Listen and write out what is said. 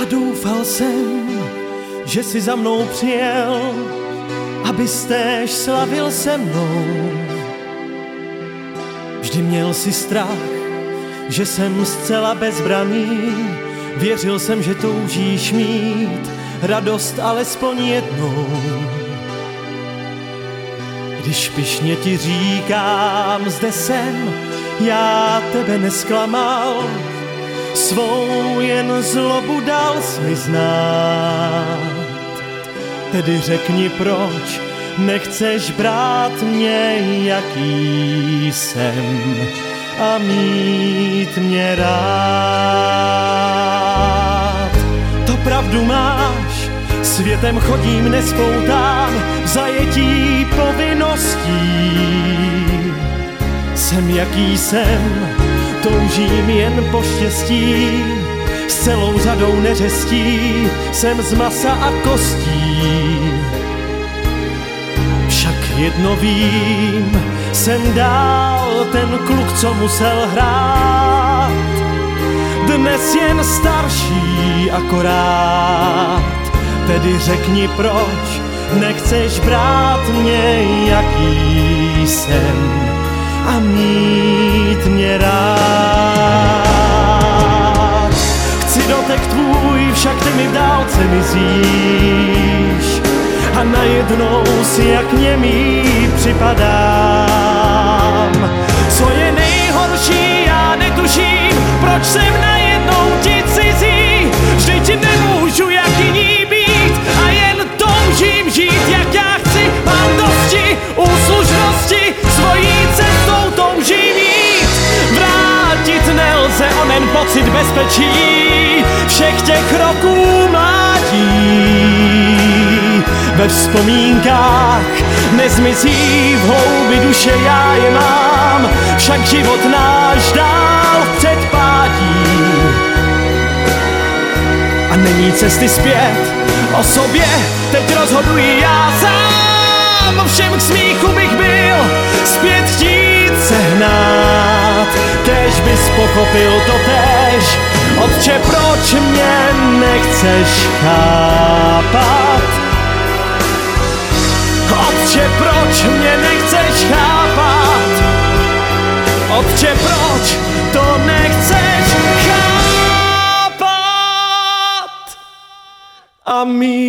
doufal jsem, že si za mnou přijel, abys též slavil se mnou. Vždy měl si strach, že jsem zcela bezbraný, věřil jsem, že toužíš mít radost alespoň jednou. Když pyšně ti říkám, zde jsem, já tebe nesklamal, svou jen zlobu dal jsi mi znát. Tedy řekni, proč nechceš brát mě, jaký jsem, a mít mě rád. To pravdu máš, světem chodím, nespoutám, v zajetí povinností. Jsem, jaký jsem, toužím jen po štěstí, s celou řadou neřestí, jsem z masa a kostí. Však jedno vím, jsem dál ten kluk, co musel hrát, dnes jen starší akorát. Tedy řekni, proč nechceš brát mě, jaký jsem, a mít mě rád. Chci dotek tvůj, však ty mi v dálce mizíš, a najednou si jak němý připadám. Co je nejhorší, já netuším, proč jsem najednou ti cizí. Vždyť nemůžu jak jiní být a jen toužím žít, jak já chci. Mám dosti úslušnosti, svojí cestou toužím jít. Vrátit nelze onen pocit bezpečí všech těch roků mládí. Ve vzpomínkách nezmizí, v hloubi duše já je mám, však život náš dál v předpádí. A není cesty zpět, o sobě teď rozhoduji já sám. Všem k smíchu bych byl zpět chtít sehnat, kéž bys pochopil totéž. Otče, proč mě nechceš chápat? Otče, proč mě nechceš chápat? Otče, proč to nechceš chápat? A mít